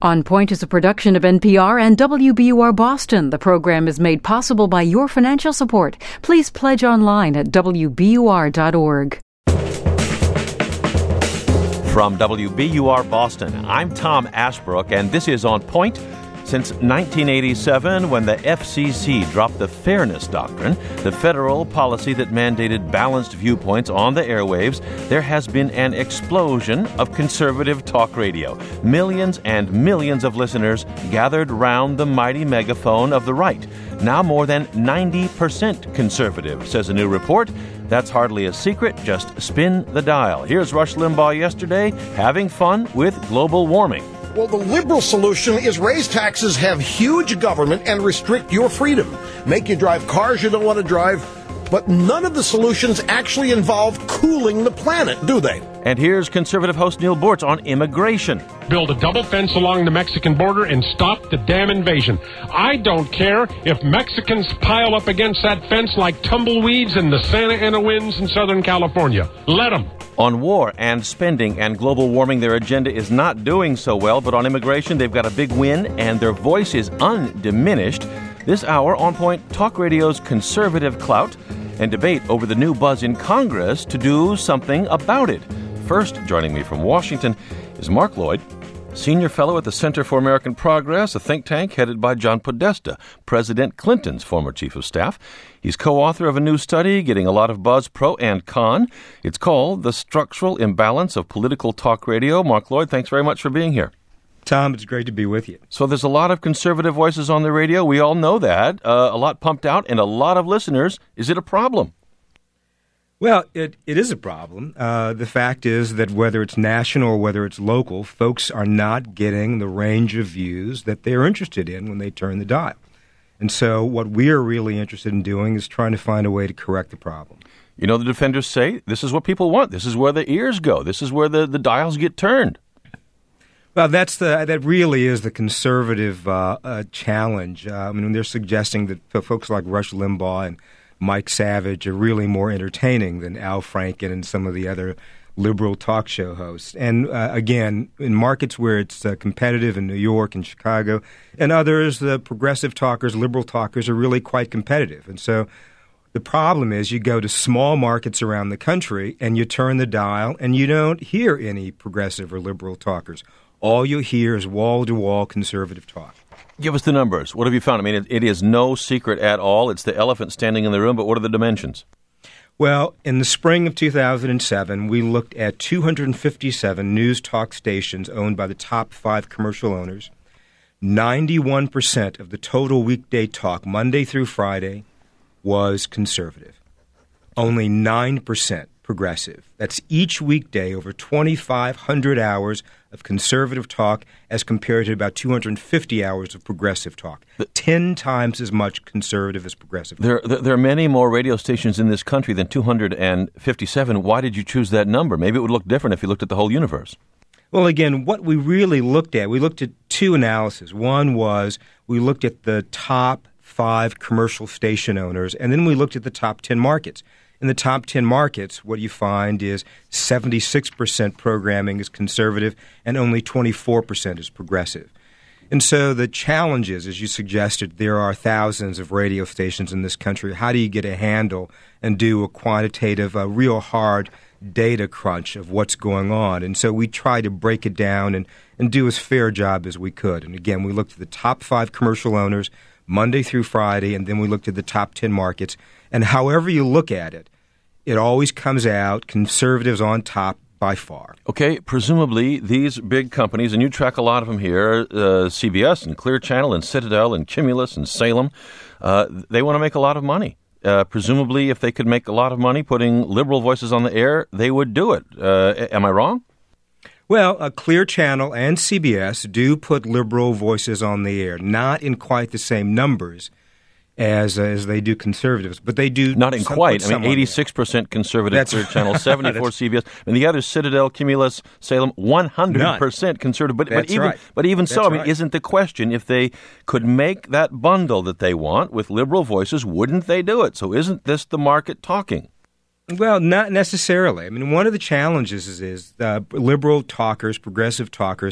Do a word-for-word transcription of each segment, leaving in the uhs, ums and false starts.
On Point is a production of N P R and W B U R Boston. The program is made possible by your financial support. Please pledge online at W B U R dot org. From W B U R Boston, I'm Tom Ashbrook, and this is On Point. Since nineteen eighty-seven, when the F C C dropped the Fairness Doctrine, the federal policy that mandated balanced viewpoints on the airwaves, there has been an explosion of conservative talk radio. Millions and millions of listeners gathered round the mighty megaphone of the right. Now more than ninety percent conservative, says a new report. That's hardly a secret. Just spin the dial. Here's Rush Limbaugh yesterday, having fun with global warming. Well, the liberal solution is raise taxes, have huge government, and restrict your freedom. Make you drive cars you don't want to drive. But none of the solutions actually involve cooling the planet, do they? And here's conservative host Neil Boortz on immigration. Build a double fence along the Mexican border and stop the damn invasion. I don't care if Mexicans pile up against that fence like tumbleweeds in the Santa Ana winds in Southern California. Let them. On war and spending and global warming, their agenda is not doing so well, but on immigration, they've got a big win, and their voice is undiminished. This hour, On Point, Talk Radio's conservative clout and debate over the new buzz in Congress to do something about it. First, joining me from Washington is Mark Lloyd, Senior Fellow at the Center for American Progress, a think tank headed by John Podesta, President Clinton's former Chief of Staff. He's co-author of a new study getting a lot of buzz pro and con. It's called The Structural Imbalance of Political Talk Radio. Mark Lloyd, thanks very much for being here. Tom, it's great to be with you. So there's a lot of conservative voices on the radio. We all know that. Uh, a lot pumped out and a lot of listeners. Is it a problem? Well, it, it is a problem. Uh, the fact is that whether it's national or whether it's local, folks are not getting the range of views that they're interested in when they turn the dial. And so what we are really interested in doing is trying to find a way to correct the problem. You know, the defenders say this is what people want. This is where the ears go. This is where the, the dials get turned. Well, that's the that really is the conservative uh, uh, challenge. Uh, I mean, they're suggesting that folks like Rush Limbaugh and Mike Savage are really more entertaining than Al Franken and some of the other liberal talk show hosts. And uh, again, in markets where it's uh, competitive in New York and Chicago and others, the progressive talkers, liberal talkers are really quite competitive. And so the problem is you go to small markets around the country and you turn the dial and you don't hear any progressive or liberal talkers. All you hear is wall-to-wall conservative talk. Give us the numbers. What have you found? I mean, it, it is no secret at all. It's the elephant standing in the room, but what are the dimensions? Well, in the spring of two thousand seven, we looked at two hundred fifty-seven news talk stations owned by the top five commercial owners. ninety-one percent of the total weekday talk, Monday through Friday, was conservative. Only nine percent progressive. That's each weekday over twenty-five hundred hours of conservative talk as compared to about two hundred fifty hours of progressive talk. Ten times as much conservative as progressive talk. There, there, there are many more radio stations in this country than two hundred fifty-seven. Why did you choose that number? Maybe it would look different if you looked at the whole universe. Well, again, what we really looked at, we looked at two analyses. One was we looked at the top five commercial station owners, and then we looked at the top ten markets. In the top ten markets, what you find is seventy-six percent programming is conservative and only twenty-four percent is progressive. And so the challenge is, as you suggested, there are thousands of radio stations in this country. How do you get a handle and do a quantitative, a real hard data crunch of what's going on? And so we try to break it down and, and do as fair a job as we could. And again, we looked at the top five commercial owners Monday through Friday, and then we looked at the top ten markets. And however you look at it, it always comes out conservatives on top by far. Okay, presumably these big companies, and you track a lot of them here, uh, C B S and Clear Channel and Citadel and Cumulus and Salem, uh, they want to make a lot of money. Uh, presumably if they could make a lot of money putting liberal voices on the air, they would do it. Uh, am I wrong? Well, uh, Clear Channel and C B S do put liberal voices on the air, not in quite the same numbers as uh, as they do conservatives, but they do not in some, quite. I mean, eighty-six percent conservative. That's Clear Channel, seventy-four C B S, and the other Citadel, Cumulus, Salem, one hundred percent conservative. But, but even right. but even That's so, I mean, right. isn't the question if they could make that bundle that they want with liberal voices, wouldn't they do it? So isn't this the market talking? Well, not necessarily. I mean, one of the challenges is, is uh, liberal talkers, progressive talkers,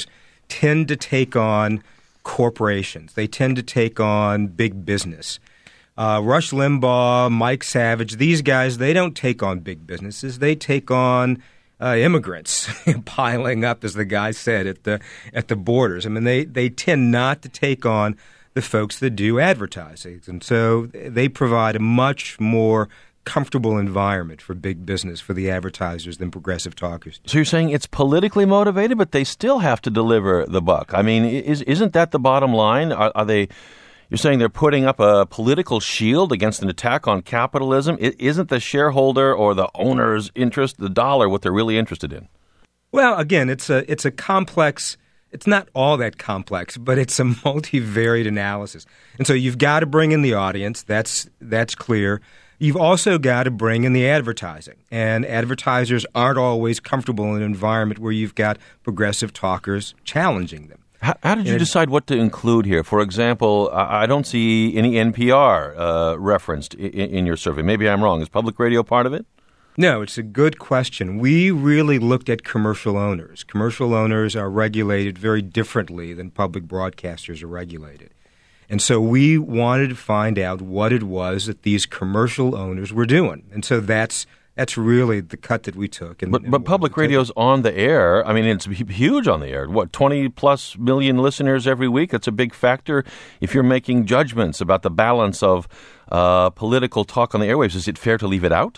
tend to take on corporations. They tend to take on big business. Uh, Rush Limbaugh, Mike Savage, these guys, they don't take on big businesses. They take on uh, immigrants piling up, as the guy said, at the at the borders. I mean, they, they tend not to take on the folks that do advertising. And so they provide a much more comfortable environment for big business, for the advertisers, than progressive talkers do. So you're saying it's politically motivated, but they still have to deliver the buck. I mean, is, isn't that the bottom line? Are, are they? You're saying they're putting up a political shield against an attack on capitalism? It, isn't the shareholder or the owner's interest, the dollar, what they're really interested in? Well, again, it's a it's a complex. It's not all that complex, but it's a multivariate analysis. And so you've got to bring in the audience. That's that's clear. You've also got to bring in the advertising. And advertisers aren't always comfortable in an environment where you've got progressive talkers challenging them. How, how did you and decide what to include here? For example, I, I don't see any N P R uh, referenced in, in your survey. Maybe I'm wrong. Is public radio part of it? No, it's a good question. We really looked at commercial owners. Commercial owners are regulated very differently than public broadcasters are regulated. And so we wanted to find out what it was that these commercial owners were doing. And so that's that's really the cut that we took. And, but and but public radio's on the air. I mean, it's huge on the air. What, twenty-plus million listeners every week? That's a big factor. If you're making judgments about the balance of uh, political talk on the airwaves, is it fair to leave it out?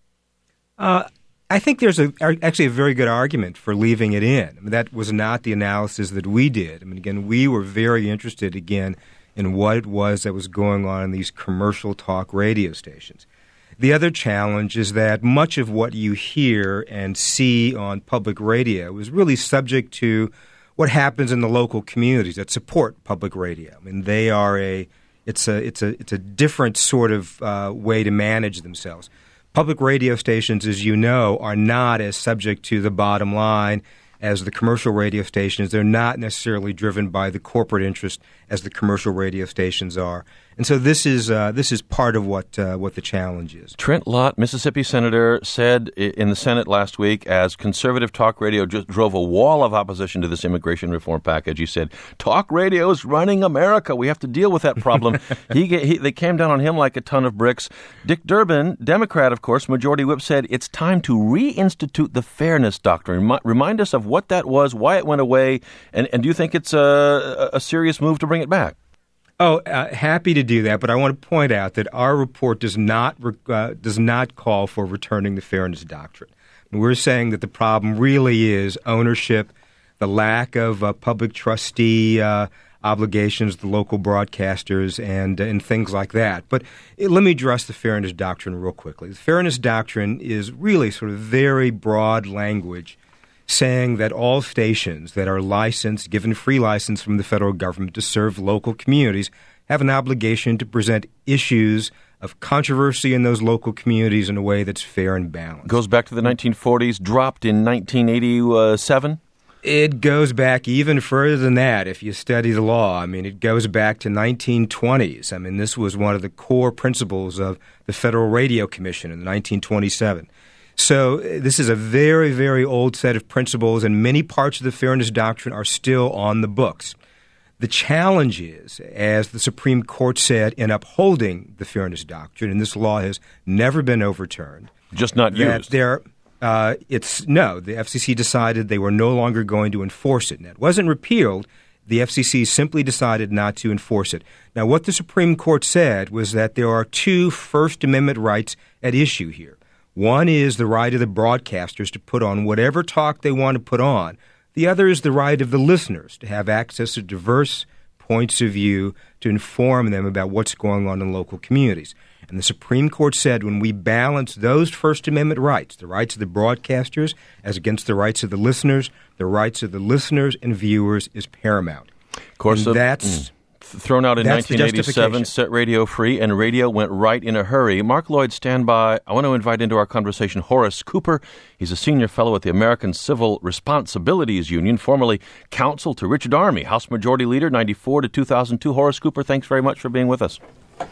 Uh, I think there's a, actually a very good argument for leaving it in. I mean, that was not the analysis that we did. I mean, again, we were very interested, again, in what it was that was going on in these commercial talk radio stations. The other challenge is that much of what you hear and see on public radio is really subject to what happens in the local communities that support public radio. I mean, they are a it's a it's a it's a different sort of uh, way to manage themselves. Public radio stations, as you know, are not as subject to the bottom line as the commercial radio stations. They're not necessarily driven by the corporate interest as the commercial radio stations are. And so this is uh, this is part of what uh, what the challenge is. Trent Lott, Mississippi senator, said in the Senate last week, as conservative talk radio just drove a wall of opposition to this immigration reform package, he said, "Talk radio is running America. We have to deal with that problem." he, he They came down on him like a ton of bricks. Dick Durbin, Democrat, of course, Majority Whip, said it's time to reinstitute the fairness doctrine. Remi- remind us of what that was, why it went away, and, and do you think it's a, a serious move to bring it back? Oh, uh, happy to do that, but I want to point out that our report does not uh, does not call for returning the fairness doctrine. We're saying that the problem really is ownership, the lack of uh, public trustee uh, obligations, the local broadcasters, and and things like that. But uh, let me address the fairness doctrine real quickly. The fairness doctrine is really sort of very broad language saying that all stations that are licensed, given free license from the federal government to serve local communities, have an obligation to present issues of controversy in those local communities in a way that's fair and balanced. Goes back to the nineteen forties, dropped in nineteen eighty-seven? It goes back even further than that if you study the law. I mean, it goes back to nineteen twenties. I mean, this was one of the core principles of the Federal Radio Commission in nineteen twenty-seven. So this is a very, very old set of principles, and many parts of the fairness doctrine are still on the books. The challenge is, as the Supreme Court said in upholding the fairness doctrine, and this law has never been overturned. Just not used. There, uh, it's no, the F C C decided they were no longer going to enforce it. Now, it wasn't repealed. The F C C simply decided not to enforce it. Now, what the Supreme Court said was that there are two First Amendment rights at issue here. One is the right of the broadcasters to put on whatever talk they want to put on. The other is the right of the listeners to have access to diverse points of view to inform them about what's going on in local communities. And the Supreme Court said when we balance those First Amendment rights, the rights of the broadcasters as against the rights of the listeners, the rights of the listeners and viewers is paramount. Of course, and uh, that's... Mm. Thrown out in nineteen eighty-seven, set radio free, and radio went right in a hurry. Mark Lloyd, stand by. I want to invite into our conversation Horace Cooper. He's a senior fellow at the American Civil Responsibilities Union, formerly counsel to Richard Armey, House Majority Leader, ninety-four to two thousand two. Horace Cooper, thanks very much for being with us.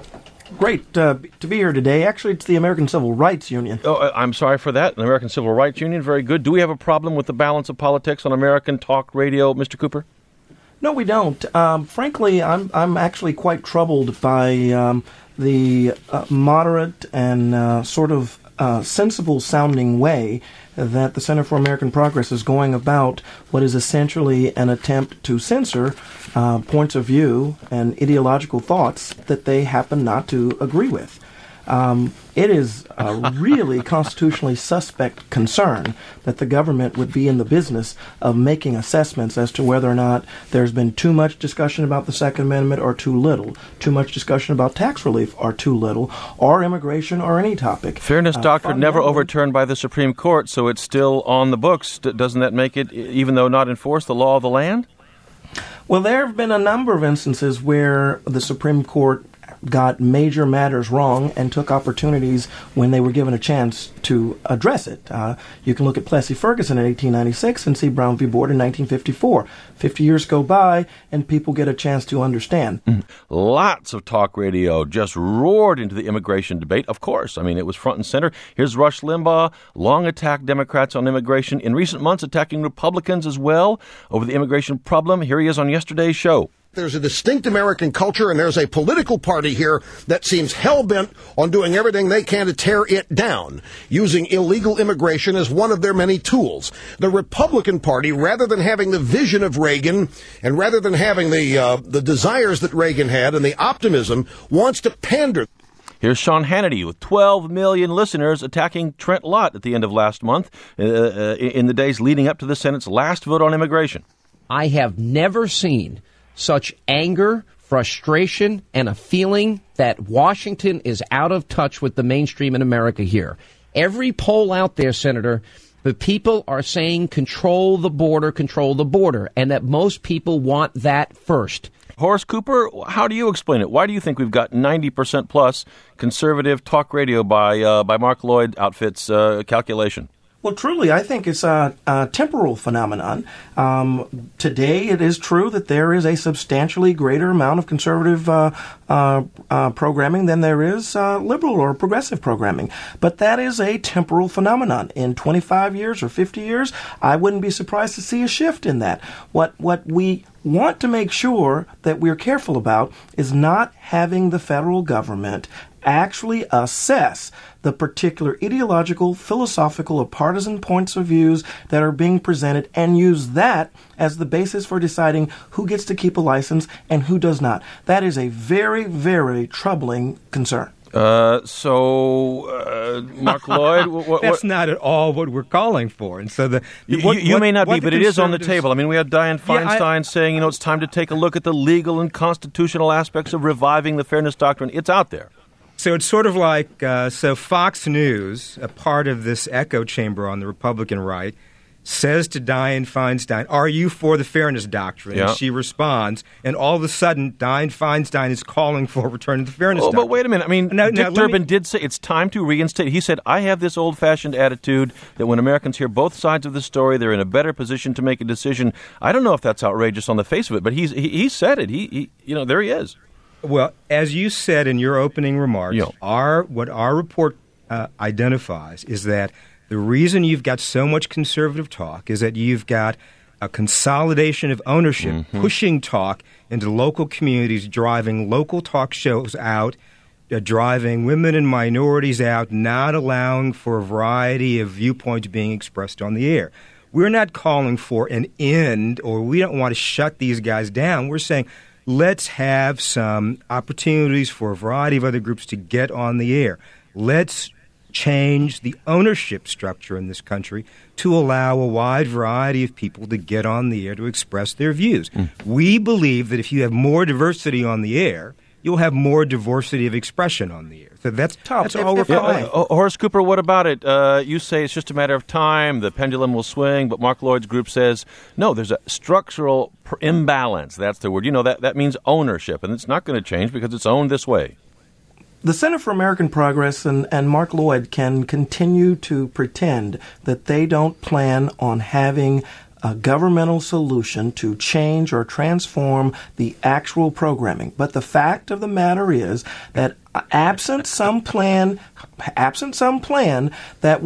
Great uh, to be here today. Actually, it's the American Civil Rights Union. Oh, I'm sorry for that. The American Civil Rights Union, very good. Do we have a problem with the balance of politics on American talk radio, Mister Cooper? No, we don't. Um, frankly, I'm I'm actually quite troubled by um, the uh, moderate and uh, sort of uh, sensible-sounding way that the Center for American Progress is going about what is essentially an attempt to censor uh, points of view and ideological thoughts that they happen not to agree with. Um, it is a really constitutionally suspect concern that the government would be in the business of making assessments as to whether or not there's been too much discussion about the Second Amendment or too little, too much discussion about tax relief or too little, or immigration or any topic. Fairness uh, doctrine never overturned by the Supreme Court, so it's still on the books. D- doesn't that make it, even though not enforced, the law of the land? Well, there have been a number of instances where the Supreme Court got major matters wrong and took opportunities when they were given a chance to address it. Uh, you can look at Plessy Ferguson in eighteen ninety-six and see Brown v. Board in nineteen fifty-four. Fifty years go by and people get a chance to understand. Mm. Lots of talk radio just roared into the immigration debate. Of course, I mean, it was front and center. Here's Rush Limbaugh, long attacked Democrats on immigration, in recent months attacking Republicans as well over the immigration problem. Here he is on yesterday's show. There's a distinct American culture, and there's a political party here that seems hell-bent on doing everything they can to tear it down, using illegal immigration as one of their many tools. The Republican Party, rather than having the vision of Reagan, and rather than having the uh, the desires that Reagan had and the optimism, wants to pander. Here's Sean Hannity with twelve million listeners attacking Trent Lott at the end of last month, uh, uh, in the days leading up to the Senate's last vote on immigration. I have never seen such anger, frustration, and a feeling that Washington is out of touch with the mainstream in America here. Every poll out there, Senator, the people are saying control the border, control the border, and that most people want that first. Horace Cooper, how do you explain it? Why do you think we've got ninety percent plus conservative talk radio by uh, by Mark Lloyd Outfit's uh, calculation? Well, truly, I think it's a, a temporal phenomenon. Um, today, it is true that there is a substantially greater amount of conservative uh, uh, uh, programming than there is uh, liberal or progressive programming. But that is a temporal phenomenon. In twenty-five years or fifty years, I wouldn't be surprised to see a shift in that. What what we want to make sure that we're careful about is not having the federal government actually assess the particular ideological, philosophical, or partisan points of views that are being presented and use that as the basis for deciding who gets to keep a license and who does not. That is a very, very troubling concern. Uh, so, uh, Mark Lloyd, what, what, that's not at all what we're calling for. And so the you, what, you what, may not be, but it is on the conservatives- table. I mean, we had Dianne Feinstein Yeah, I- saying, you know, it's time to take a look at the legal and constitutional aspects of reviving the fairness doctrine. It's out there. So it's sort of like, uh, so Fox News, a part of this echo chamber on the Republican right, says to Dianne Feinstein, are you for the fairness doctrine? Yeah. And she responds, and all of a sudden, Dianne Feinstein is calling for a return to the fairness Oh, doctrine. but wait a minute. I mean, Now- Dick now, let Durbin me- did say it's time to reinstate. He said, I have this old-fashioned attitude that when Americans hear both sides of the story, they're in a better position to make a decision. I don't know if that's outrageous on the face of it, but he's, he, he said it. He, he, you know, there he is. Well, as you said in your opening remarks, Yeah. our what our report uh, identifies is that the reason you've got so much conservative talk is that you've got a consolidation of ownership, Mm-hmm. pushing talk into local communities, driving local talk shows out, uh, driving women and minorities out, not allowing for a variety of viewpoints being expressed on the air. We're not calling for an end, or we don't want to shut these guys down. We're saying, let's have some opportunities for a variety of other groups to get on the air. Let's change the ownership structure in this country to allow a wide variety of people to get on the air to express their views. Mm. We believe that if you have more diversity on the air, you'll have more diversity of expression on the air. So that's, Tom, that's if- all if we're I calling. may. Uh, Horace Cooper, what about it? Uh, you say it's just a matter of time. The pendulum will swing, but Mark Lloyd's group says, no, there's a structural pr- imbalance. That's the word. You know, that, that means ownership, and it's not going to change because it's owned this way. The Center for American Progress and, and Mark Lloyd can continue to pretend that they don't plan on having a governmental solution to change or transform the actual programming. But the fact of the matter is that absent some plan, absent some plan that would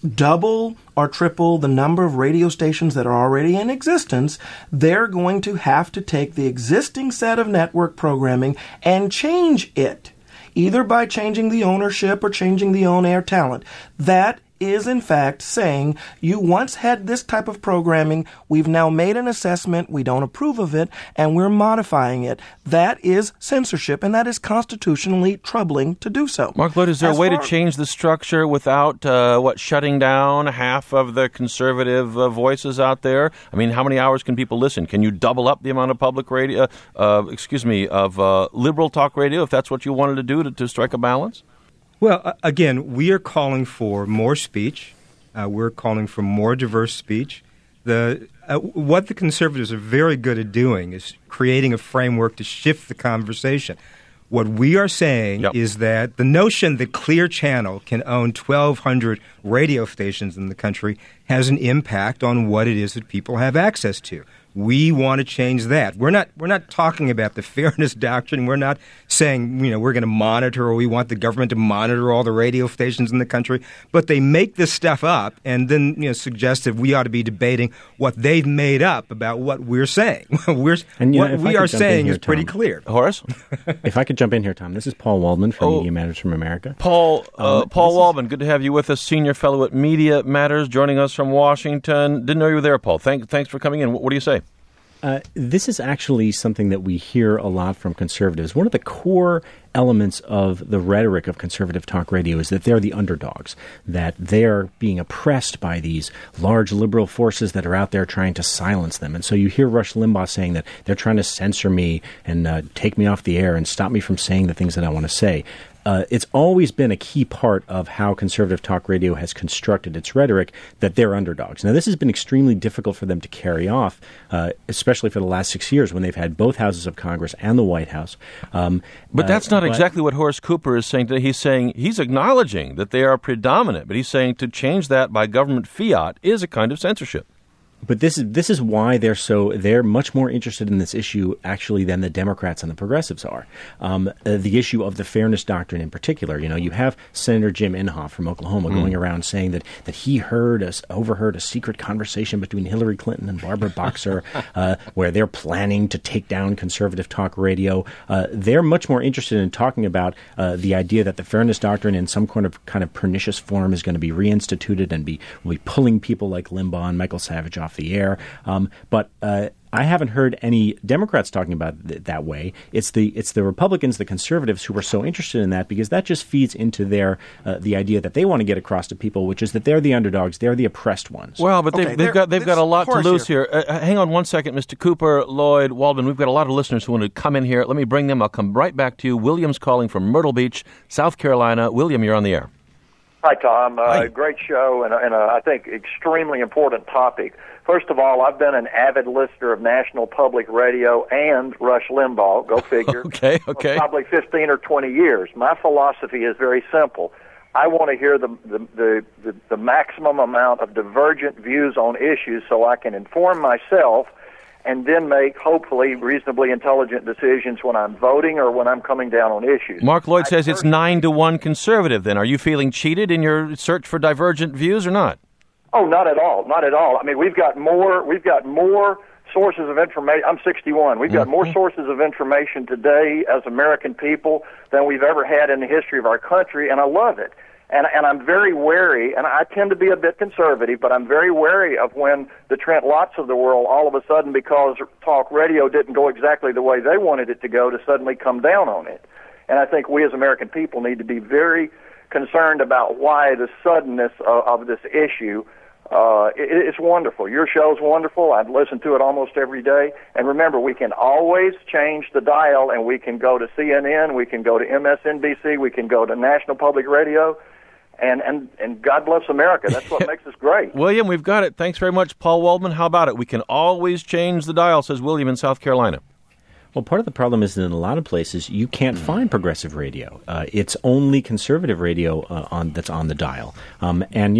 double or triple the number of radio stations that are already in existence, they're going to have to take the existing set of network programming and change it, either by changing the ownership or changing the on-air talent. That is, in fact, saying you once had this type of programming, we've now made an assessment, we don't approve of it, and we're modifying it. That is censorship, and that is constitutionally troubling to do so. Mark Lloyd, is there As a way far- to change the structure without, uh, what, shutting down half of the conservative uh, voices out there? I mean, how many hours can people listen? Can you double up the amount of public radio, uh, excuse me, of uh, liberal talk radio, if that's what you wanted to do to, to strike a balance? Well, again, we are calling for more speech. Uh, we're calling for more diverse speech. The uh, what the conservatives are very good at doing is creating a framework to shift the conversation. What we are saying yep. is that the notion that Clear Channel can own twelve hundred radio stations in the country has an impact on what it is that people have access to. We want to change that. We're not we're not talking about the fairness doctrine. We're not saying, you know, we're going to monitor or we want the government to monitor all the radio stations in the country. But they make this stuff up and then, you know, suggest that we ought to be debating what they've made up about what we're saying. we're, and, what know, we are saying here, is pretty Tom, clear. Horace? If I could jump in here, Tom. This is Paul Waldman from oh, Media Matters from America. Paul uh, um, Paul is... Waldman, good to have you with us, senior fellow at Media Matters, joining us from Washington. Didn't know you were there, Paul. Thank, thanks for coming in. What, what do you say? Uh, this is actually something that we hear a lot from conservatives. One of the core elements of the rhetoric of conservative talk radio is that they're the underdogs, that they're being oppressed by these large liberal forces that are out there trying to silence them. And so you hear Rush Limbaugh saying that they're trying to censor me and uh, take me off the air and stop me from saying the things that I want to say. Uh, it's always been a key part of how conservative talk radio has constructed its rhetoric that they're underdogs. Now, this has been extremely difficult for them to carry off, uh, especially for the last six years when they've had both houses of Congress and the White House. Um, but that's not uh, but, exactly what Horace Cooper is saying today. He's saying he's acknowledging that they are predominant, but he's saying to change that by government fiat is a kind of censorship. But this is this is why they're so they're much more interested in this issue actually than the Democrats and the progressives are. Um, uh, the issue of the fairness doctrine in particular. You know, you have Senator Jim Inhofe from Oklahoma mm. going around saying that that he heard a, overheard a secret conversation between Hillary Clinton and Barbara Boxer, uh, where they're planning to take down conservative talk radio. Uh, they're much more interested in talking about uh, the idea that the fairness doctrine in some kind of kind of pernicious form is going to be reinstituted and be will be pulling people like Limbaugh and Michael Savage off the air. Um, but uh, I haven't heard any Democrats talking about it that way. It's the it's the Republicans, the conservatives, who are so interested in that because that just feeds into their uh, the idea that they want to get across to people, which is that they're the underdogs, they're the oppressed ones. Well, but they've, okay, they've got they've got a lot to lose here. here. Uh, hang on one second, Mister Cooper, Lloyd, Waldman. We've got a lot of listeners who want to come in here. Let me bring them. I'll come right back to you. William's calling from Myrtle Beach, South Carolina. William, you're on the air. Hi, Tom. Uh, Hi. Great show and, and uh, I think extremely important topic. First of all, I've been an avid listener of National Public Radio and Rush Limbaugh, go figure, okay, okay. for probably fifteen or twenty years. My philosophy is very simple. I want to hear the, the, the, the, the maximum amount of divergent views on issues so I can inform myself and then make, hopefully, reasonably intelligent decisions when I'm voting or when I'm coming down on issues. Mark Lloyd I says it's nine to one conservative, then. Are you feeling cheated in your search for divergent views or not? Oh, not at all, not at all. I mean, we've got more, we've got more sources of information. I'm sixty-one. We've got more sources of information today as American people than we've ever had in the history of our country, and I love it. And, and I'm very wary, and I tend to be a bit conservative, but I'm very wary of when the Trent Lotts of the world, all of a sudden, because talk radio didn't go exactly the way they wanted it to go, to suddenly come down on it. And I think we as American people need to be very concerned about why the suddenness of, of this issue. Uh, it, it's wonderful. Your show's wonderful. I've listened to it almost every day. And remember, we can always change the dial, and we can go to C N N, we can go to M S N B C, we can go to National Public Radio. And, and, and God bless America. That's what makes us great. William, we've got it. Thanks very much, Paul Waldman. How about it? We can always change the dial, says William in South Carolina. Well, part of the problem is that in a lot of places you can't find progressive radio. Uh, it's only conservative radio uh, on that's on the dial. Um, and, you know,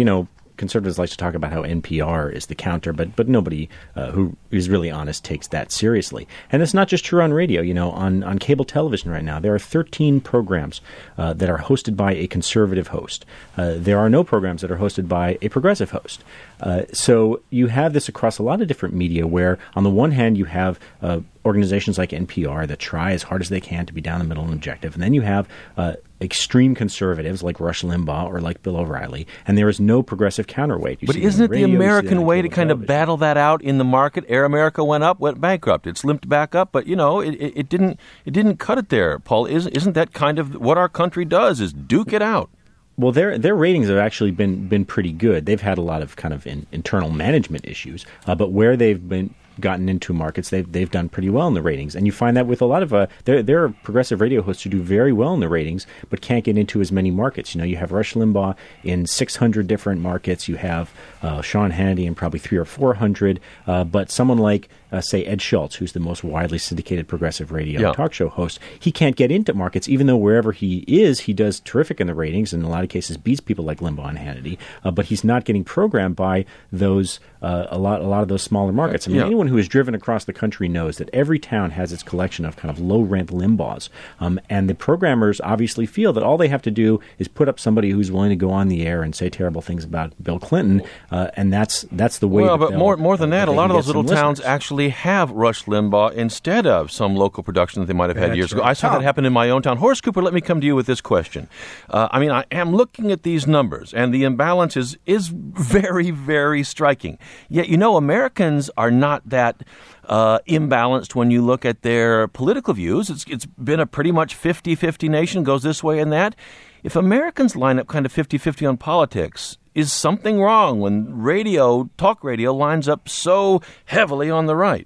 conservatives like to talk about how N P R is the counter, but but nobody uh, who is really honest takes that seriously. And it's not just true on radio. You know, on, on cable television right now, there are thirteen programs uh, that are hosted by a conservative host. Uh, there are no programs that are hosted by a progressive host. Uh, so you have this across a lot of different media where, on the one hand, you have uh, organizations like N P R that try as hard as they can to be down the middle and objective. And then you have uh, extreme conservatives like Rush Limbaugh or like Bill O'Reilly, and there is no progressive counterweight. You but isn't it the American way to kind of battle that out in the market? Air America went up, went bankrupt. It's limped back up, but, you know, it, it, it didn't it didn't cut it there, Paul. Isn't, isn't that kind of what our country does, is duke it out? Well, their their ratings have actually been been pretty good. They've had a lot of kind of in, internal management issues, uh, but where they've been gotten into markets, they've they've done pretty well in the ratings. And you find that with a lot of uh, there there are progressive radio hosts who do very well in the ratings, but can't get into as many markets. You know, you have Rush Limbaugh in six hundred different markets. You have uh, Sean Hannity in probably three or four hundred. Uh, but someone like Uh, say Ed Schultz, who's the most widely syndicated progressive radio yeah. talk show host, he can't get into markets, even though wherever he is, he does terrific in the ratings, and in a lot of cases beats people like Limbaugh and Hannity. Uh, but he's not getting programmed by those uh, a lot a lot of those smaller markets. I mean, yeah. anyone who has driven across the country knows that every town has its collection of kind of low rent Limbaughs, um, and the programmers obviously feel that all they have to do is put up somebody who's willing to go on the air and say terrible things about Bill Clinton, uh, and that's that's the way. Well, that but more more than uh, that, that a lot of those little towns listeners. actually have Rush Limbaugh instead of some local production that they might have had That's years right. ago. I saw Tom. that happen in my own town. Horace Cooper, let me come to you with this question. Uh, I mean, I am looking at these numbers, and the imbalance is, is very, very striking. Yet, you know, Americans are not that uh, imbalanced when you look at their political views. It's It's been a pretty much fifty-fifty nation, goes this way and that. If Americans line up kind of fifty-fifty on politics, is something wrong when radio, talk radio, lines up so heavily on the right?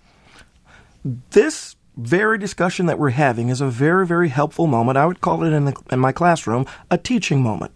This very discussion that we're having is a very, very helpful moment. I would call it in, the, in my classroom a teaching moment.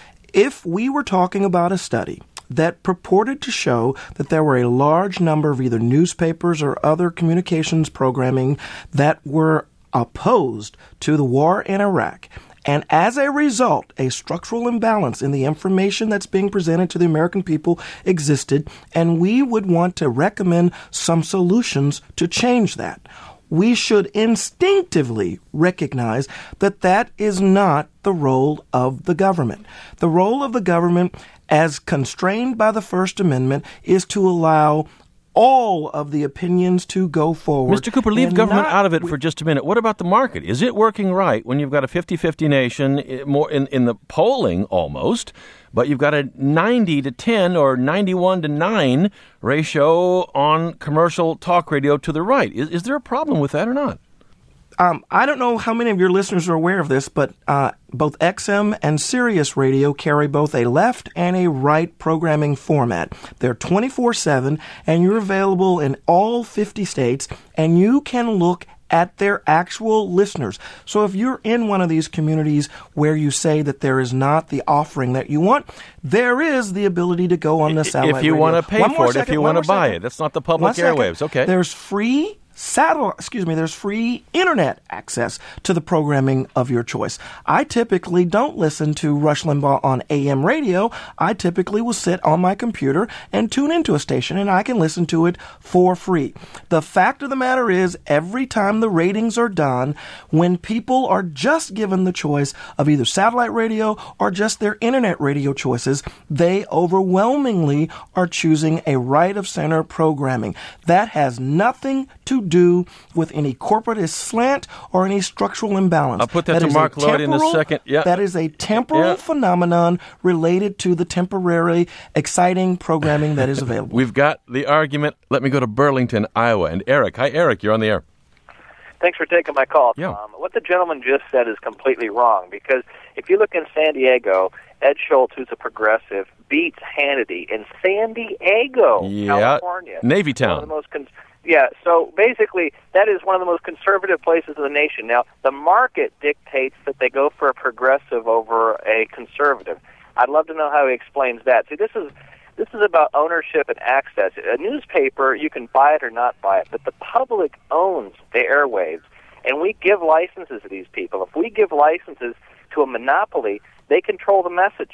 If we were talking about a study that purported to show that there were a large number of either newspapers or other communications programming that were opposed to the war in Iraq, and as a result, a structural imbalance in the information that's being presented to the American people existed, and we would want to recommend some solutions to change that. We should instinctively recognize that that is not the role of the government. The role of the government, as constrained by the First Amendment, is to allow all of the opinions to go forward. Mister Cooper, leave and government not, out of it for just a minute. What about the market? Is it working right when you've got a fifty-fifty nation, more in, in the polling almost, but you've got a ninety to ten or ninety-one to nine ratio on commercial talk radio to the right? Is, is there a problem with that or not? Um, I don't know how many of your listeners are aware of this, but uh, both X M and Sirius Radio carry both a left and a right programming format. They're twenty-four seven, and you're available in all fifty states, and you can look at their actual listeners. So if you're in one of these communities where you say that there is not the offering that you want, there is the ability to go on the satellite If you radio. want to pay One more for it, if second, you one want to more buy second. it. That's not the public One second. airwaves. Okay. There's free satellite, excuse me, there's free internet access to the programming of your choice. I typically don't listen to Rush Limbaugh on A M radio. I typically will sit on my computer and tune into a station, and I can listen to it for free. The fact of the matter is, every time the ratings are done, when people are just given the choice of either satellite radio or just their internet radio choices, they overwhelmingly are choosing a right-of-center programming. That has nothing to do with any corporatist slant or any structural imbalance. I'll put that, that to Mark Lloyd in a second. Yeah. That is a temporal yeah. phenomenon related to the temporary, exciting programming that is available. We've got the argument. Let me go to Burlington, Iowa. And Eric. Hi, Eric. You're on the air. Thanks for taking my call, Yeah. Tom. What the gentleman just said is completely wrong, because if you look in San Diego, Ed Schultz, who's a progressive, beats Hannity in San Diego, Yeah. California. Navy One Town. of the most con- Yeah, so basically, that is one of the most conservative places in the nation. Now, the market dictates that they go for a progressive over a conservative. I'd love to know how he explains that. See, this is this is about ownership and access. A newspaper, you can buy it or not buy it, but the public owns the airwaves, and we give licenses to these people. If we give licenses to a monopoly, they control the message.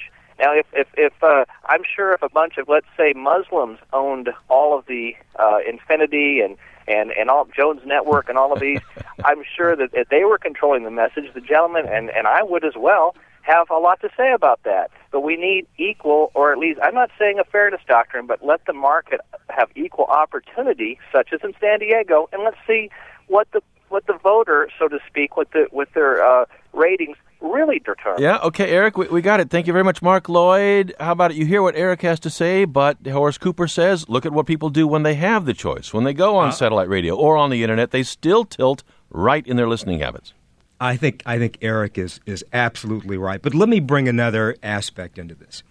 Now, if if, if uh, I'm sure if a bunch of, let's say, Muslims owned all of the uh, Infinity and and and all Jones Network and all of these, I'm sure that if they were controlling the message, the gentleman and and I would as well have a lot to say about that. But we need equal, or at least, I'm not saying a fairness doctrine, but let the market have equal opportunity, such as in San Diego, and let's see what the what the voter, so to speak, with the with their uh, ratings really determine. Yeah, okay, Eric, we, we got it. Thank you very much, Mark Lloyd. How about it? You hear what Eric has to say, but Horace Cooper says, look at what people do when they have the choice. When they go on uh, satellite radio or on the Internet, they still tilt right in their listening habits. I think I think Eric is, is absolutely right. But let me bring another aspect into this.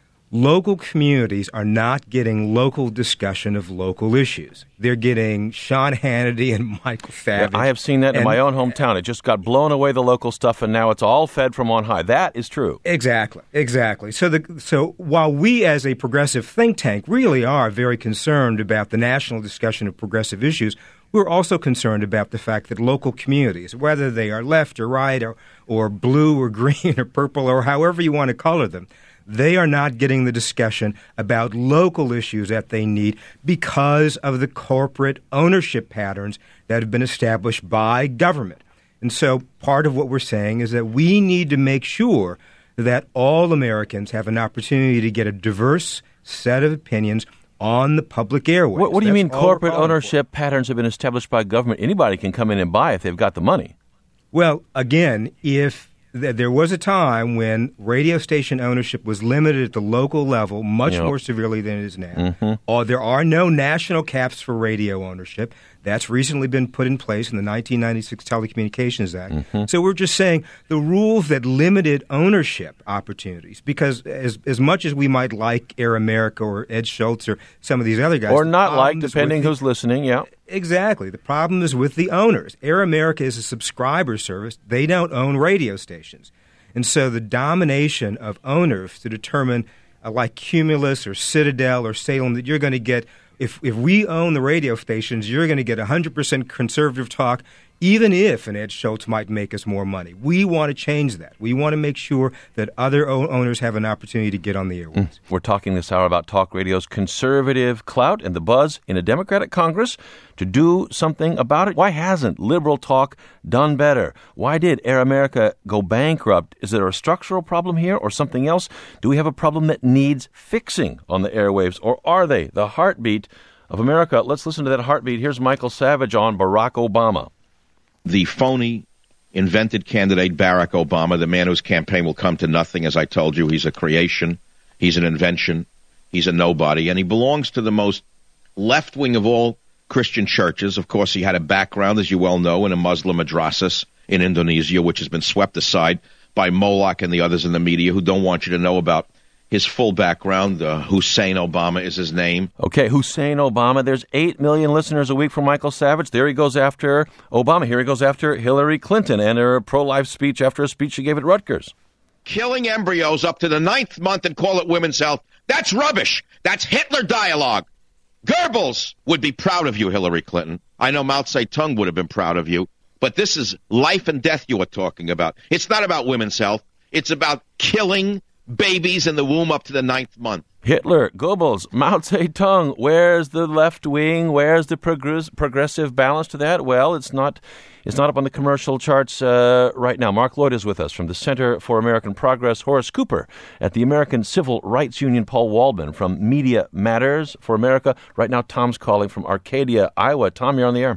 Local communities are not getting local discussion of local issues. They're getting Sean Hannity and Michael Savage. Yeah, I have seen that in and, my own hometown. It just got blown away, the local stuff, and now it's all fed from on high. That is true. Exactly, exactly. So, the, so while we as a progressive think tank really are very concerned about the national discussion of progressive issues, we're also concerned about the fact that local communities, whether they are left or right or, or blue or green or purple or however you want to color them, they are not getting the discussion about local issues that they need because of the corporate ownership patterns that have been established by government. And so part of what we're saying is that we need to make sure that all Americans have an opportunity to get a diverse set of opinions on the public airways. What, what do you That's mean corporate ownership for. patterns have been established by government? Anybody can come in and buy if they've got the money. Well, again, if th- there was a time when radio station ownership was limited at the local level much yep. more severely than it is now, mm-hmm. or there are no national caps for radio ownership. That's recently been put in place in the nineteen ninety-six Telecommunications Act. Mm-hmm. So we're just saying the rules that limited ownership opportunities, because as as much as we might like Air America or Ed Schultz or some of these other guys. Or not like, depending who's the, listening, yeah. Exactly. The problem is with the owners. Air America is a subscriber service. They don't own radio stations. And so the domination of owners to determine, uh, like Cumulus or Citadel or Salem, that you're going to get If if we own the radio stations, you're going to get one hundred percent conservative talk, even if an Ed Schultz might make us more money. We want to change that. We want to make sure that other o- owners have an opportunity to get on the airwaves. Mm. We're talking this hour about talk radio's conservative clout and the buzz in a Democratic Congress to do something about it. Why hasn't liberal talk done better? Why did Air America go bankrupt? Is there a structural problem here or something else? Do we have a problem that needs fixing on the airwaves, or are they the heartbeat of America? Let's listen to that heartbeat. Here's Michael Savage on Barack Obama. The phony, invented candidate Barack Obama, the man whose campaign will come to nothing, as I told you. He's a creation. He's an invention. He's a nobody. And he belongs to the most left-wing of all Christian churches. Of course, he had a background, as you well know, in a Muslim madrasas in Indonesia, which has been swept aside by Moloch and the others in the media who don't want you to know about his full background. uh, Hussein Obama is his name. Okay, Hussein Obama. There's eight million listeners a week from Michael Savage. There he goes after Obama. Here he goes after Hillary Clinton and her pro-life speech after a speech she gave at Rutgers. Killing embryos up to the ninth month and call it women's health. That's rubbish. That's Hitler dialogue. Goebbels would be proud of you, Hillary Clinton. I know Mao Zedong would have been proud of you. But this is life and death you are talking about. It's not about women's health. It's about killing babies in the womb up to the ninth month. Hitler, Goebbels, Mao Zedong. Where's the left wing? Where's the progress- progressive balance to that? Well, it's not it's not up on the commercial charts uh, right now. Mark Lloyd is with us from the Center for American Progress. Horace Cooper at the American Civil Rights Union. Paul Waldman from Media Matters for America. Right now, Tom's calling from Arcadia, Iowa. Tom, you're on the air.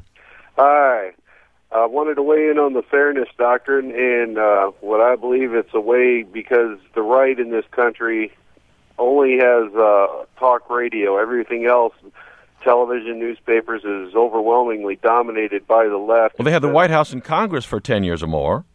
Hi. I wanted to weigh in on the fairness doctrine and uh, what I believe it's a way because the right in this country only has uh, talk radio. Everything else, television, newspapers, is overwhelmingly dominated by the left. Well, they had the White House and Congress for ten years or more.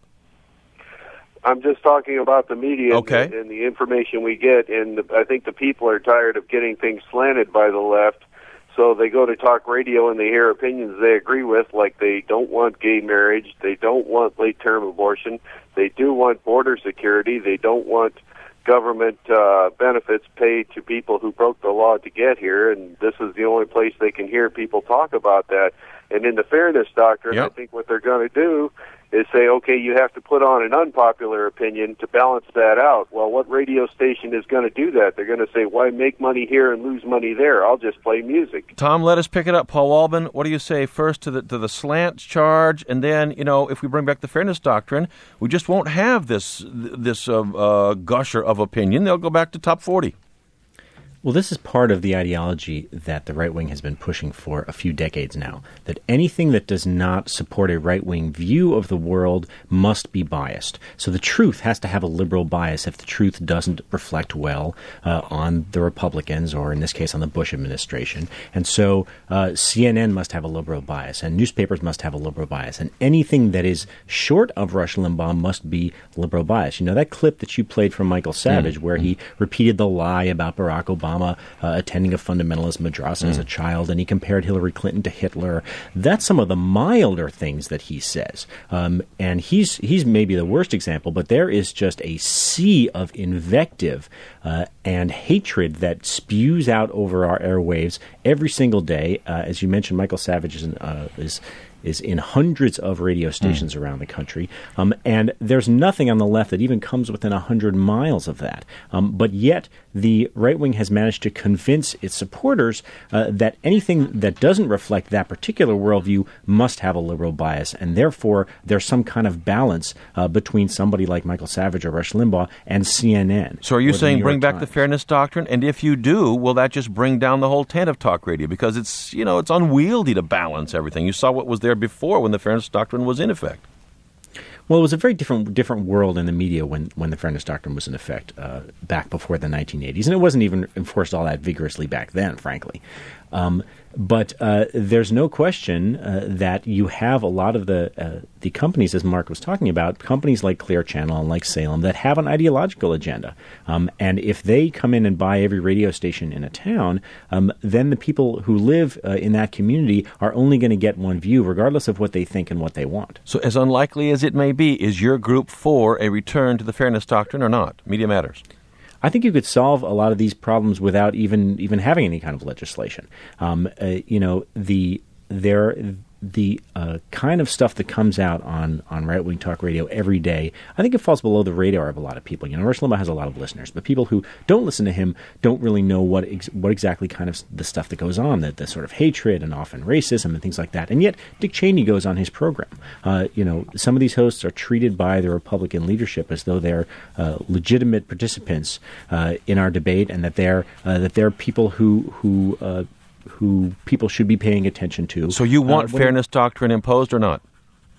I'm just talking about the media okay. and, and the information we get, and the, I think the people are tired of getting things slanted by the left. So they go to talk radio and they hear opinions they agree with, like they don't want gay marriage, they don't want late-term abortion, they do want border security, they don't want government uh, benefits paid to people who broke the law to get here, and this is the only place they can hear people talk about that. And in the fairness doctrine, yep. I think what they're going to do is say, okay, you have to put on an unpopular opinion to balance that out. Well, what radio station is going to do that? They're going to say, why make money here and lose money there? I'll just play music. Tom, let us pick it up. Paul Walbin, what do you say first to the to the slant charge, and then, you know, if we bring back the fairness doctrine, we just won't have this this uh, uh, gusher of opinion. They'll go back to top forty. Well, this is part of the ideology that the right wing has been pushing for a few decades now, that anything that does not support a right-wing view of the world must be biased. So the truth has to have a liberal bias if the truth doesn't reflect well uh, on the Republicans, or in this case on the Bush administration. And so uh, C N N must have a liberal bias, and newspapers must have a liberal bias, and anything that is short of Rush Limbaugh must be liberal bias. You know, that clip that you played from Michael Savage, mm. where he repeated the lie about Barack Obama Obama uh, attending a fundamentalist madrasa mm. as a child, and he compared Hillary Clinton to Hitler. That's some of the milder things that he says. Um, and he's he's maybe the worst example, but there is just a sea of invective uh, and hatred that spews out over our airwaves every single day. Uh, as you mentioned, Michael Savage is, uh, is is in hundreds of radio stations mm. around the country. Um, and there's nothing on the left that even comes within one hundred miles of that. Um, but yet the right wing has managed to convince its supporters uh, that anything that doesn't reflect that particular worldview must have a liberal bias. And therefore, there's some kind of balance uh, between somebody like Michael Savage or Rush Limbaugh and C N N. So are you saying bring back the fairness doctrine? And if you do, will that just bring down the whole tent of talk radio? Because it's, you know, it's unwieldy to balance everything. You saw what was there before when the fairness doctrine was in effect. Well, it was a very different different world in the media when, when the fairness doctrine was in effect uh, back before the nineteen eighties. And it wasn't even enforced all that vigorously back then, frankly. Um, but uh, there's no question uh, that you have a lot of the uh, the companies, as Mark was talking about, companies like Clear Channel and like Salem that have an ideological agenda. Um, and if they come in and buy every radio station in a town, um, then the people who live uh, in that community are only going to get one view, regardless of what they think and what they want. So as unlikely as it may be, is your group for a return to the fairness doctrine or not? Media Matters. I think you could solve a lot of these problems without even even having any kind of legislation. Um, uh, you know, the there the uh, kind of stuff that comes out on, on right-wing talk radio every day, I think it falls below the radar of a lot of people. You know, Rush Limbaugh has a lot of listeners, but people who don't listen to him don't really know what ex- what exactly kind of the stuff that goes on, the, the sort of hatred and often racism and things like that. And yet Dick Cheney goes on his program. Uh, you know, some of these hosts are treated by the Republican leadership as though they're uh, legitimate participants uh, in our debate, and that they're uh, that they're people who who uh, who people should be paying attention to. So you want uh, fairness it, doctrine imposed or not?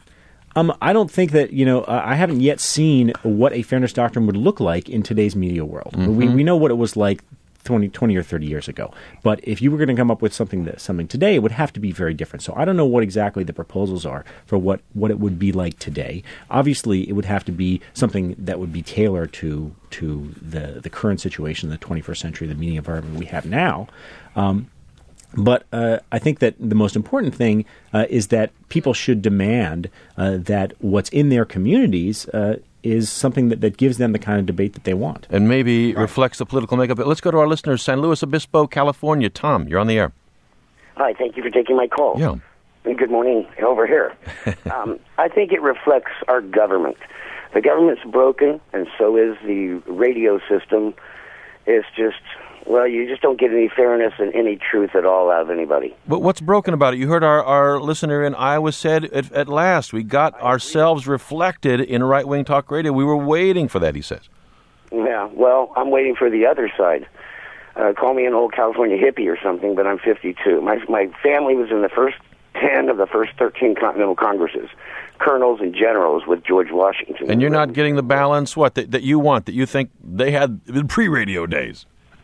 Um, I don't think that, you know, uh, I haven't yet seen what a fairness doctrine would look like in today's media world. Mm-hmm. We we know what it was like twenty, twenty or thirty years ago. But if you were going to come up with something that, something today, it would have to be very different. So I don't know what exactly the proposals are for what, what it would be like today. Obviously, it would have to be something that would be tailored to to the, the current situation, the twenty-first century, the media environment we have now. Um, But uh, I think that the most important thing uh, is that people should demand uh, that what's in their communities uh, is something that, that gives them the kind of debate that they want. And maybe right. reflects the political makeup. Let's go to our listeners. San Luis Obispo, California. Tom, you're on the air. Hi, thank you for taking my call. Yeah. And good morning over here. um, I think it reflects our government. The government's broken, and so is the radio system. It's just... Well, you just don't get any fairness and any truth at all out of anybody. But what's broken about it? You heard our, our listener in Iowa said, at, at last, we got ourselves reflected in right-wing talk radio. We were waiting for that, he says. Yeah, well, I'm waiting for the other side. Uh, call me an old California hippie or something, but I'm fifty-two. My, my family was in the first ten of the first thirteen Continental Congresses, colonels and generals with George Washington. And you're not getting the balance, what, that, that you want, that you think they had in pre-radio days?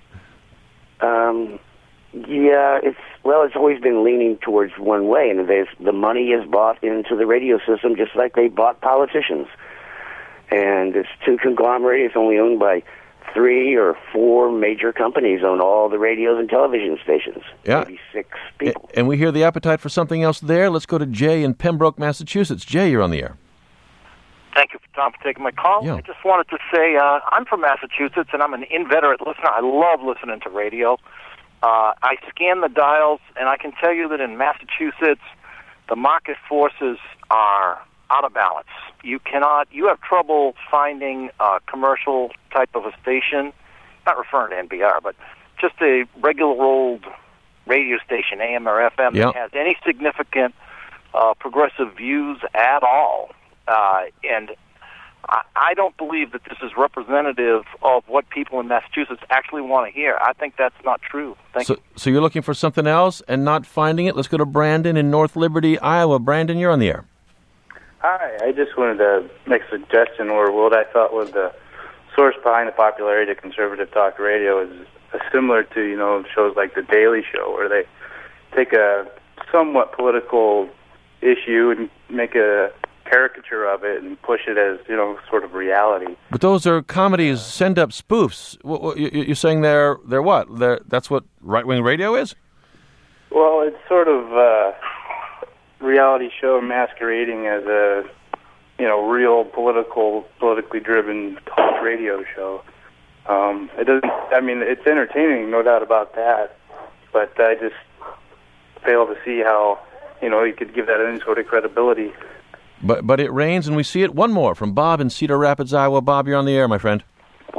Um, yeah, it's, well, it's always been leaning towards one way, and there's, the money is bought into the radio system just like they bought politicians. And it's too conglomerated. It's only owned by three or four major companies own all the radios and television stations. Yeah. Maybe six people. And we hear the appetite for something else there. Let's go to Jay in Pembroke, Massachusetts. Jay, you're on the air. Thank you, Tom, for taking my call. Yeah. I just wanted to say uh, I'm from Massachusetts, and I'm an inveterate listener. I love listening to radio. Uh, I scan the dials, and I can tell you that in Massachusetts, the market forces are out of balance. You cannot, you have trouble finding a commercial type of a station, not referring to N P R, but just a regular old radio station, A M or F M, yep. that has any significant uh, progressive views at all. Uh, and I, I don't believe that this is representative of what people in Massachusetts actually want to hear. I think that's not true. Thank so, you. So you're looking for something else and not finding it? Let's go to Brandon in North Liberty, Iowa. Brandon, you're on the air. Hi, I just wanted to make a suggestion or what I thought was the source behind the popularity of conservative talk radio is similar to, you know, shows like The Daily Show, where they take a somewhat political issue and make a caricature of it and push it as, you know, sort of reality. But those are comedies, send-up spoofs. You're saying they're, they're what? They're, that's what right-wing radio is? Well, it's sort of a reality show masquerading as a, you know, real political, politically driven talk radio show. Um, it doesn't, I mean, it's entertaining, no doubt about that, but I just fail to see how, you know, you could give that any sort of credibility. But but it rains and we see it. One more from Bob in Cedar Rapids, Iowa. Bob, you're on the air, my friend.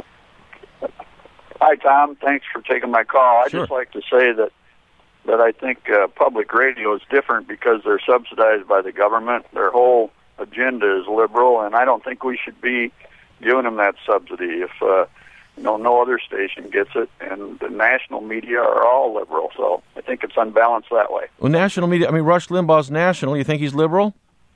Hi, Tom. Thanks for taking my call. I'd Sure. just like to say that that I think uh, public radio is different because they're subsidized by the government. Their whole agenda is liberal, and I don't think we should be giving them that subsidy if uh, you know no other station gets it, and the national media are all liberal. So I think it's unbalanced that way. Well, national media, I mean, Rush Limbaugh's national. You think he's liberal?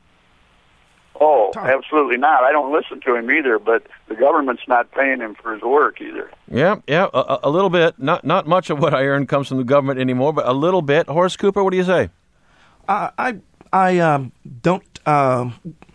Oh, absolutely not. I don't listen to him either, but the government's not paying him for his work either. Yeah, yeah, a, a little bit. Not not much of what I earn comes from the government anymore, but a little bit. Horace Cooper, what do you say? Uh, I I um, don't. Uh,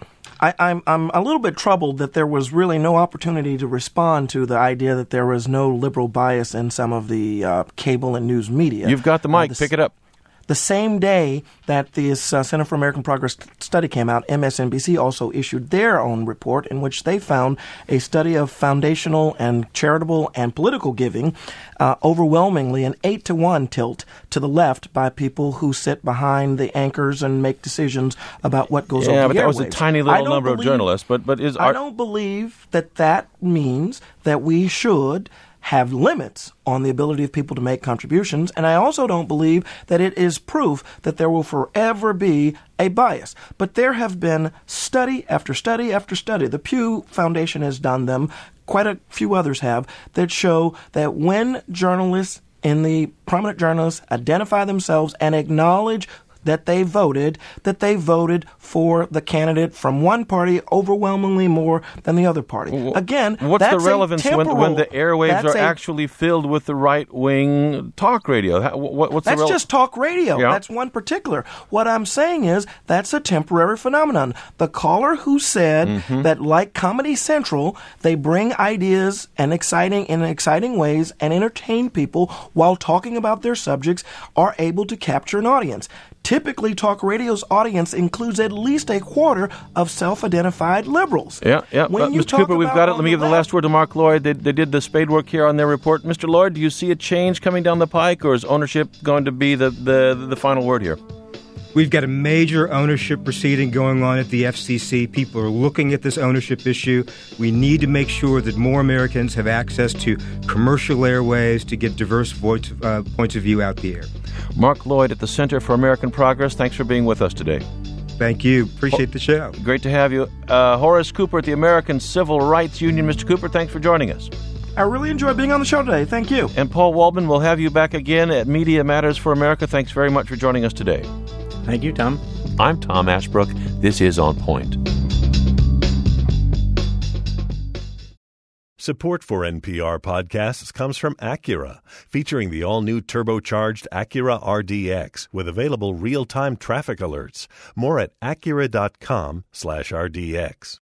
I, I'm I'm a little bit troubled that there was really no opportunity to respond to the idea that there was no liberal bias in some of the uh, cable and news media. You've got the mic. Uh, the, Pick it up. The same day that this uh, Center for American Progress study came out, M S N B C also issued their own report in which they found a study of foundational and charitable and political giving, uh, overwhelmingly an eight to one tilt to the left by people who sit behind the anchors and make decisions about what goes yeah, over but the that was airwaves. a tiny little number believe, of journalists. But but is I our, don't believe that that means that we should have limits on the ability of people to make contributions, and I also don't believe that it is proof that there will forever be a bias. But there have been study after study after study. The Pew Foundation has done them, quite a few others have, that show that when journalists in the prominent journalists identify themselves and acknowledge that they voted, that they voted for the candidate from one party overwhelmingly more than the other party. Again, what's that's the relevance a temporal, when, when the airwaves are a, actually filled with the right-wing talk radio? How, what, what's that's the rel- just talk radio. Yeah. That's one particular. What I'm saying is that's a temporary phenomenon. The caller who said Mm-hmm. that, like Comedy Central, they bring ideas and exciting in exciting ways and entertain people while talking about their subjects are able to capture an audience. Typically, talk radio's audience includes at least a quarter of self-identified liberals. Yeah, yeah. When Uh, you Mister talk Cooper, we've about got it. on Let me the give the last word to Mark Lloyd. They, they did the spade work here on their report. Mister Lloyd, do you see a change coming down the pike, or is ownership going to be the, the, the final word here? We've got a major ownership proceeding going on at the F C C. People are looking at this ownership issue. We need to make sure that more Americans have access to commercial airways to get diverse voice, uh, points of view out the air. Mark Lloyd at the Center for American Progress, thanks for being with us today. Thank you. Appreciate the show. Great to have you. Uh, Horace Cooper at the American Civil Rights Union. Mister Cooper, thanks for joining us. I really enjoyed being on the show today. Thank you. And Paul Waldman, we'll have you back again at Media Matters for America. Thanks very much for joining us today. Thank you, Tom. I'm Tom Ashbrook. This is On Point. Support for N P R podcasts comes from Acura, featuring the all-new turbocharged Acura R D X with available real-time traffic alerts. More at acura dot com slash R D X.